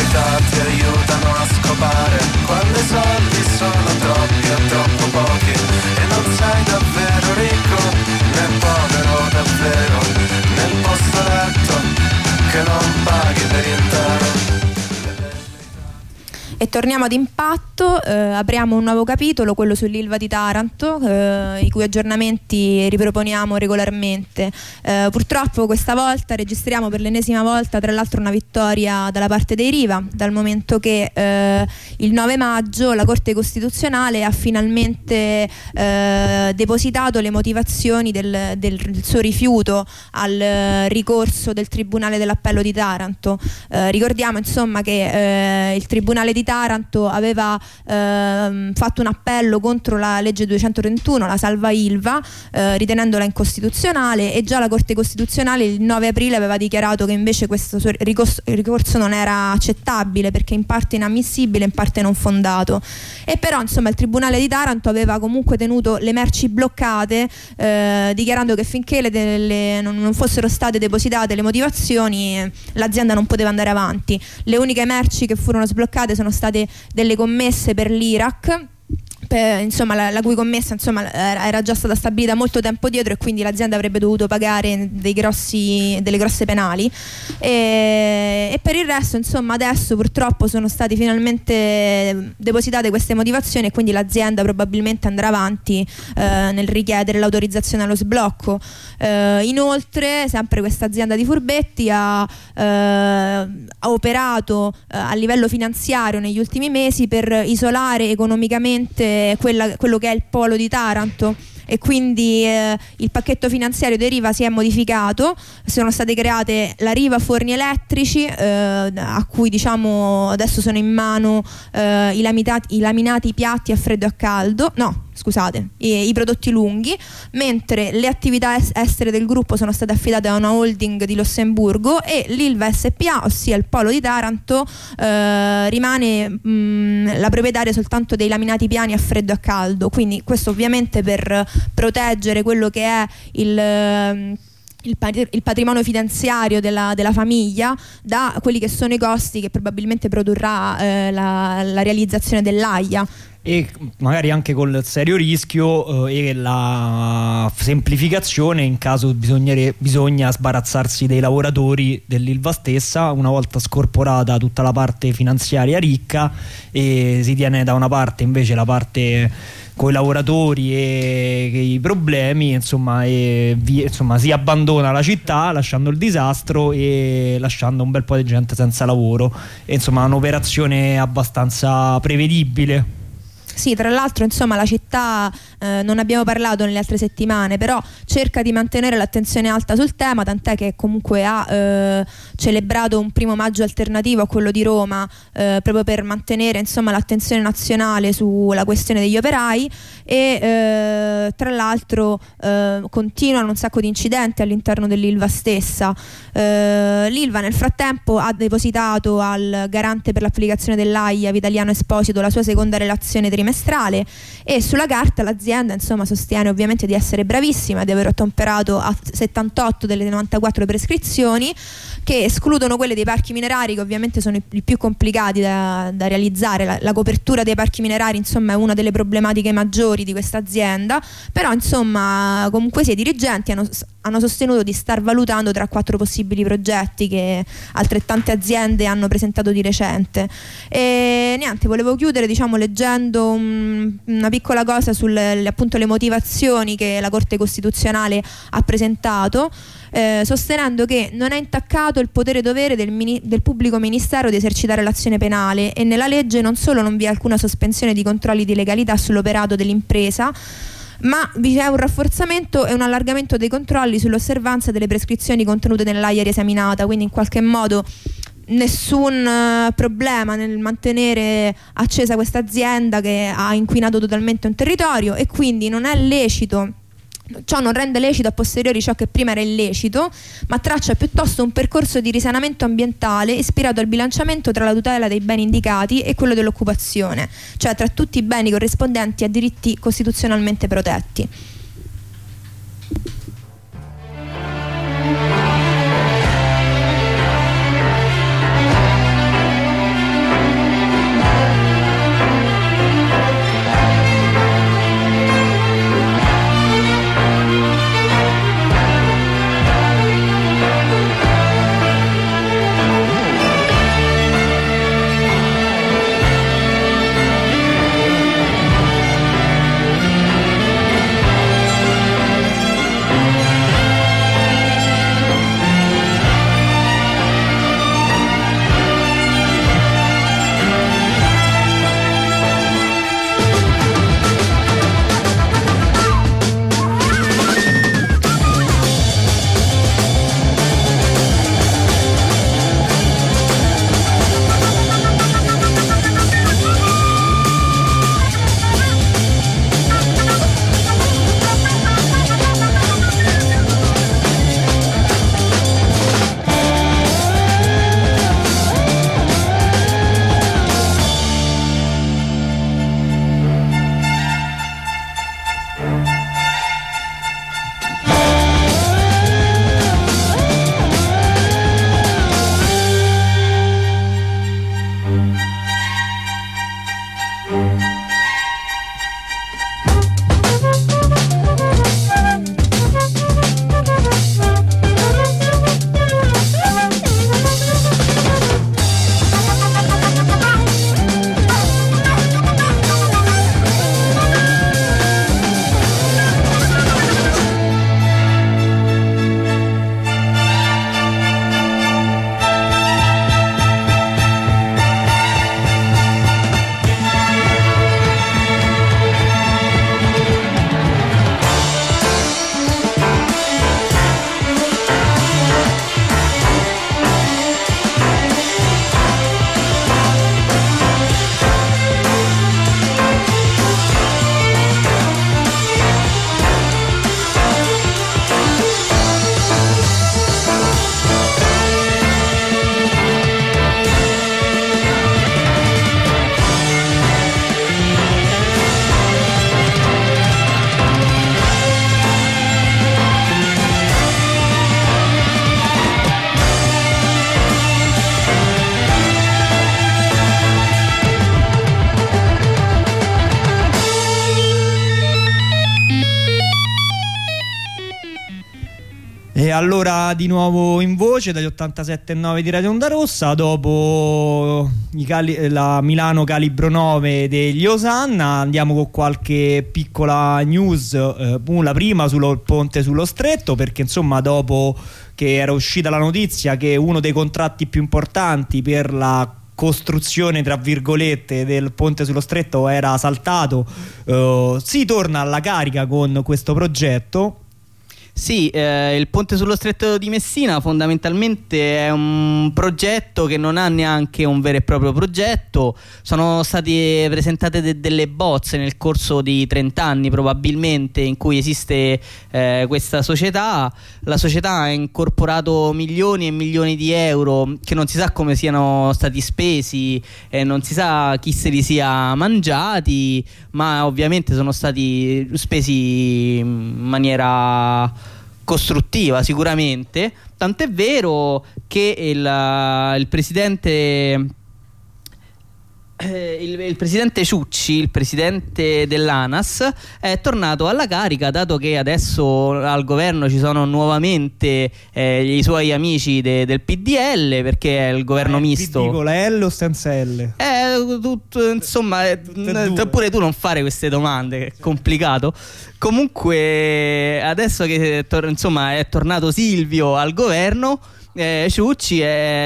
verità ti aiutano a scopare quando i soldi sono troppi o troppo pochi e non sei davvero ricco né povero davvero nel posto letto che non paghi per intero. E torniamo ad Impatto, eh, apriamo un nuovo capitolo, quello sull'Ilva di Taranto, eh, i cui aggiornamenti riproponiamo regolarmente. Eh, purtroppo questa volta registriamo per l'ennesima volta tra l'altro una vittoria dalla parte dei Riva, dal momento che eh, il nove maggio la Corte Costituzionale ha finalmente eh, depositato le motivazioni del, del, del suo rifiuto al ricorso del Tribunale dell'Appello di Taranto. Eh, ricordiamo insomma che eh, il Tribunale di Taranto aveva ehm, fatto un appello contro la legge duecentotrentuno, la salva Ilva, eh, ritenendola incostituzionale, e già la Corte Costituzionale il nove aprile aveva dichiarato che invece questo suo ricorso, ricorso non era accettabile perché in parte inammissibile, in parte non fondato. E però insomma il Tribunale di Taranto aveva comunque tenuto le merci bloccate, eh, dichiarando che finché le, le, non, non fossero state depositate le motivazioni l'azienda non poteva andare avanti. Le uniche merci che furono sbloccate sono state delle commesse per l'Iraq, per, insomma la, la cui commessa insomma era, era già stata stabilita molto tempo dietro e quindi l'azienda avrebbe dovuto pagare dei grossi, delle grosse penali, e, e per il resto insomma adesso purtroppo sono state finalmente depositate queste motivazioni e quindi l'azienda probabilmente andrà avanti eh, nel richiedere l'autorizzazione allo sblocco. Eh, inoltre sempre questa azienda di furbetti ha, eh, ha operato eh, a livello finanziario negli ultimi mesi per isolare economicamente quella, quello che è il polo di Taranto, e quindi eh, il pacchetto finanziario dei Riva si è modificato, sono state create la Riva Forni Elettrici, eh, a cui diciamo adesso sono in mano eh, i, laminati, i laminati piatti a freddo e a caldo, no scusate, i, i prodotti lunghi, mentre le attività es- estere del gruppo sono state affidate a una holding di Lussemburgo e l'Ilva S P A, ossia il polo di Taranto, eh, rimane mh, la proprietaria soltanto dei laminati piani a freddo e a caldo, quindi questo ovviamente per proteggere quello che è il... Il, il patrimonio finanziario della, della famiglia da quelli che sono i costi che probabilmente produrrà eh, la, la realizzazione dell'A I A, e magari anche col serio rischio eh, e la semplificazione in caso bisognere, bisogna sbarazzarsi dei lavoratori dell'Ilva stessa una volta scorporata tutta la parte finanziaria ricca, e si tiene da una parte invece la parte con i lavoratori e i problemi, insomma, e vi, insomma si abbandona la città lasciando il disastro e lasciando un bel po' di gente senza lavoro, e insomma un'operazione abbastanza prevedibile. Sì, tra l'altro insomma la città, eh, non abbiamo parlato nelle altre settimane, però cerca di mantenere l'attenzione alta sul tema, tant'è che comunque ha eh, celebrato un primo maggio alternativo a quello di Roma, eh, proprio per mantenere insomma l'attenzione nazionale sulla questione degli operai, e eh, tra l'altro eh, continuano un sacco di incidenti all'interno dell'Ilva stessa. Eh, L'Ilva nel frattempo ha depositato al garante per l'applicazione dell'A I A Vitaliano Esposito la sua seconda relazione trimestrale, e sulla carta l'azienda insomma sostiene ovviamente di essere bravissima, di aver ottemperato a settantotto delle novantaquattro prescrizioni, che escludono quelle dei parchi minerari, che ovviamente sono i, i più complicati da, da realizzare. La, la copertura dei parchi minerari insomma è una delle problematiche maggiori di questa azienda, però insomma comunque sia i dirigenti hanno, hanno sostenuto di star valutando tra quattro possibili progetti che altrettante aziende hanno presentato di recente. E niente, volevo chiudere diciamo leggendo un, una piccola cosa sulle appunto le motivazioni che la Corte Costituzionale ha presentato, eh, sostenendo che non è intaccato il potere dovere del, mini, del pubblico ministero di esercitare l'azione penale, e nella legge non solo non vi è alcuna sospensione di controlli di legalità sull'operato dell'impresa, ma vi è un rafforzamento e un allargamento dei controlli sull'osservanza delle prescrizioni contenute nell'A I A riesaminata, quindi in qualche modo nessun uh, problema nel mantenere accesa questa azienda che ha inquinato totalmente un territorio, e quindi non è lecito, ciò non rende lecito a posteriori ciò che prima era illecito, ma traccia piuttosto un percorso di risanamento ambientale ispirato al bilanciamento tra la tutela dei beni indicati e quello dell'occupazione, cioè tra tutti i beni corrispondenti a diritti costituzionalmente protetti. E allora di nuovo in voce dagli ottantasette virgola nove di Radio Onda Rossa, dopo i cali- la Milano Calibro nove degli Osanna andiamo con qualche piccola news, eh, la prima sul ponte sullo Stretto, perché insomma dopo che era uscita la notizia che uno dei contratti più importanti per la costruzione tra virgolette del ponte sullo Stretto era saltato, eh, si torna alla carica con questo progetto. Sì, eh, il ponte sullo Stretto di Messina fondamentalmente è un progetto che non ha neanche un vero e proprio progetto. Sono state presentate de- delle bozze nel corso di trenta anni probabilmente in cui esiste eh, questa società. La società ha incorporato milioni e milioni di euro che non si sa come siano stati spesi, eh, non si sa chi se li sia mangiati, ma ovviamente sono stati spesi in maniera costruttiva sicuramente, tant'è vero che il, il presidente eh, il, il presidente Ciucci, il presidente dell'ANAS, è tornato alla carica, dato che adesso al governo ci sono nuovamente eh, i suoi amici de, del P D L, perché è il governo eh, misto. P D con la L o senza L? Eh, tutto, insomma, eh, pure tu non fare queste domande, che è complicato. Comunque adesso che tor- insomma è tornato Silvio al governo, eh, Ciucci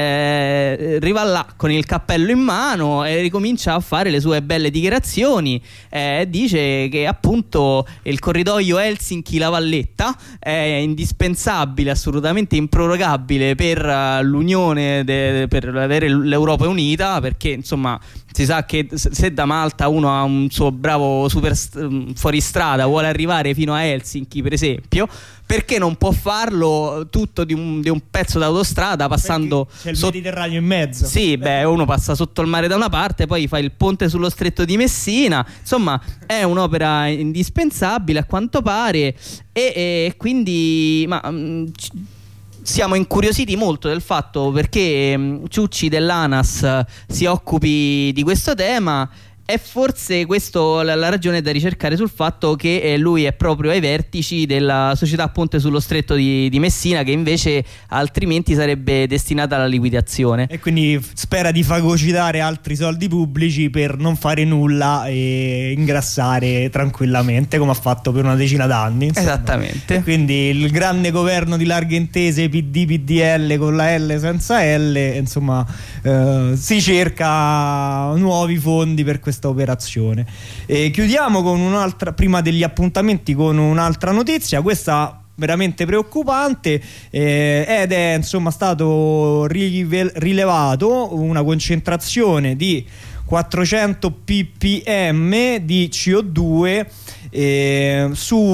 è... arriva là con il cappello in mano e ricomincia a fare le sue belle dichiarazioni, eh, dice che appunto il corridoio Helsinki-La Valletta è indispensabile, assolutamente improrogabile per uh, l'Unione, de- per avere l'Europa unita, perché insomma si sa che se da Malta uno ha un suo bravo super st- fuoristrada, vuole arrivare fino a Helsinki per esempio, perché non può farlo tutto di un, di un pezzo d'autostrada passando perché c'è il sotto... Mediterraneo in mezzo. Sì, beh, uno passa sotto il mare da una parte, poi fa il ponte sullo Stretto di Messina, insomma è un'opera indispensabile a quanto pare, e, e quindi ma, mh, siamo incuriositi molto del fatto perché mh, Ciucci dell'ANAS si occupi di questo tema. E forse questo la, la ragione è da ricercare sul fatto che eh, lui è proprio ai vertici della società Ponte sullo Stretto di, di Messina, che invece altrimenti sarebbe destinata alla liquidazione. E quindi spera di fagocitare altri soldi pubblici per non fare nulla e ingrassare tranquillamente, come ha fatto per una decina d'anni, insomma. Esattamente. E quindi il grande governo di larghe intese P D P D L con la L senza L, insomma, eh, si cerca nuovi fondi per questa operazione. E chiudiamo con un'altra, prima degli appuntamenti, con un'altra notizia, questa veramente preoccupante, eh, ed è insomma stato rive- rilevato una concentrazione di quattrocento ppm di C O due eh,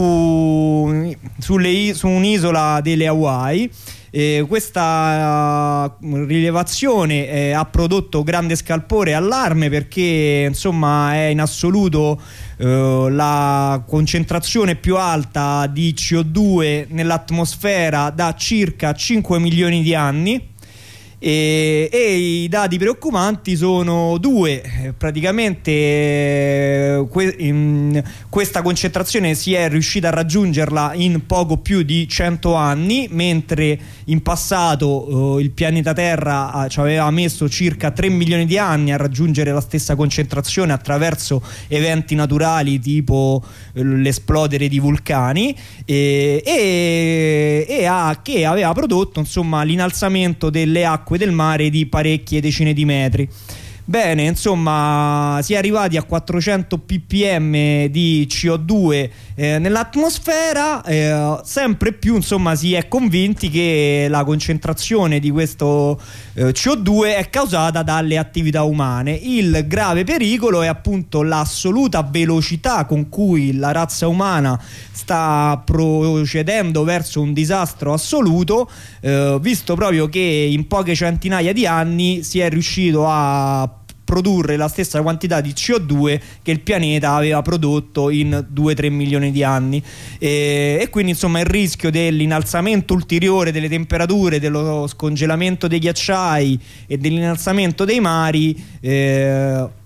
su, sulle, su un'isola delle Hawaii. Eh, questa uh, rilevazione eh, ha prodotto grande scalpore e allarme, perché insomma è in assoluto uh, la concentrazione più alta di C O due nell'atmosfera da circa cinque milioni di anni. E, e i dati preoccupanti sono due. Praticamente eh, que, in, questa concentrazione si è riuscita a raggiungerla in poco più di cento anni, mentre in passato eh, il pianeta Terra eh, ci aveva messo circa tre milioni di anni a raggiungere la stessa concentrazione attraverso eventi naturali tipo eh, l'esplodere di vulcani, e, e, e ha, che aveva prodotto insomma l'innalzamento delle acque del mare di parecchie decine di metri. Bene, insomma, si è arrivati a quattrocento ppm di C O due eh, nell'atmosfera, eh, sempre più insomma si è convinti che la concentrazione di questo eh, C O due è causata dalle attività umane. Il grave pericolo è appunto l'assoluta velocità con cui la razza umana sta procedendo verso un disastro assoluto, eh, visto proprio che in poche centinaia di anni si è riuscito a produrre la stessa quantità di C O due che il pianeta aveva prodotto in due tre milioni di anni, e, e quindi insomma il rischio dell'innalzamento ulteriore delle temperature, dello scongelamento dei ghiacciai e dell'innalzamento dei mari eh,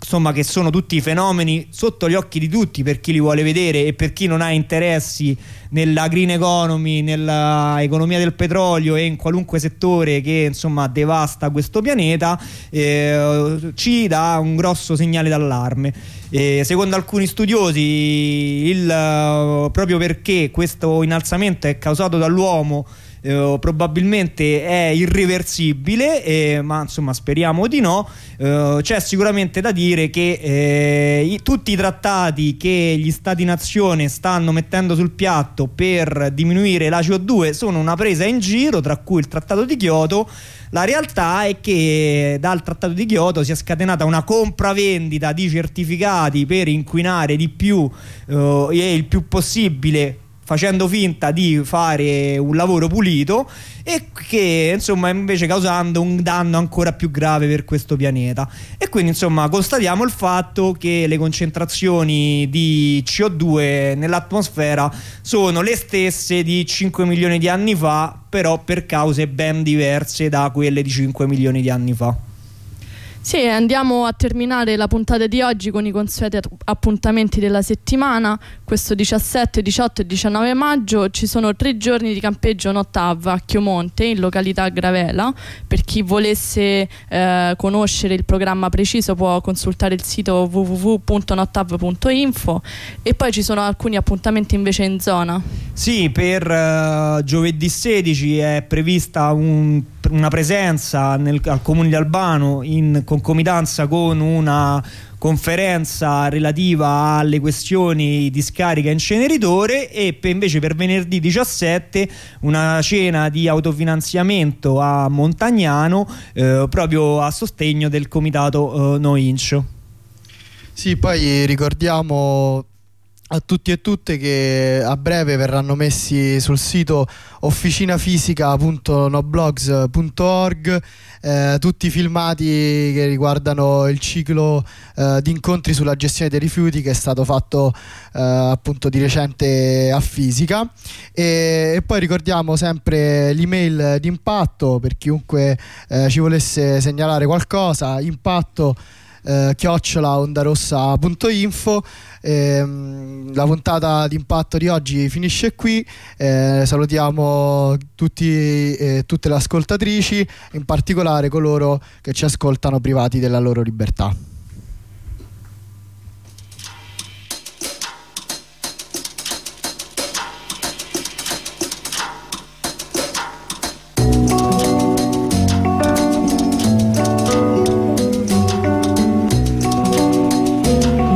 insomma, che sono tutti fenomeni sotto gli occhi di tutti per chi li vuole vedere e per chi non ha interessi nella green economy, nella economia del petrolio e in qualunque settore che insomma devasta questo pianeta, eh, ci dà un grosso segnale d'allarme. Eh, secondo alcuni studiosi, il, proprio perché questo innalzamento è causato dall'uomo, Uh, probabilmente è irreversibile, eh, ma insomma speriamo di no. Uh, c'è sicuramente da dire che eh, i, tutti i trattati che gli stati nazione stanno mettendo sul piatto per diminuire la C O due sono una presa in giro, tra cui il trattato di Kyoto. La realtà è che dal trattato di Kyoto si è scatenata una compravendita di certificati per inquinare di più uh, e il più possibile, facendo finta di fare un lavoro pulito, e che insomma invece causando un danno ancora più grave per questo pianeta. E quindi insomma constatiamo il fatto che le concentrazioni di C O due nell'atmosfera sono le stesse di cinque milioni di anni fa, però per cause ben diverse da quelle di cinque milioni di anni fa. Sì, andiamo a terminare la puntata di oggi con i consueti appuntamenti della settimana. Questo diciassette, diciotto e diciannove maggio ci sono tre giorni di campeggio Nottav a Chiomonte, in località Gravela. Per chi volesse eh, conoscere il programma preciso può consultare il sito w w w punto nottav punto info. E poi ci sono alcuni appuntamenti invece in zona. Sì, per uh, giovedì sedici è prevista un, una presenza nel, al comune di Albano in concomitanza con una conferenza relativa alle questioni di scarica inceneritore, e per, invece per venerdì diciassette una cena di autofinanziamento a Montagnano, eh, proprio a sostegno del comitato eh, No Inch. Sì, poi ricordiamo a tutti e tutte che a breve verranno messi sul sito officinafisica punto noblogs punto org eh, tutti i filmati che riguardano il ciclo eh, di incontri sulla gestione dei rifiuti che è stato fatto eh, appunto di recente a Fisica. E, e poi ricordiamo sempre l'email di Impatto per chiunque eh, ci volesse segnalare qualcosa, impatto Eh, chiocciola ondarossa punto info. ehm, la puntata di Impatto di oggi finisce qui. eh, salutiamo tutti eh, tutte le ascoltatrici, in particolare coloro che ci ascoltano privati della loro libertà.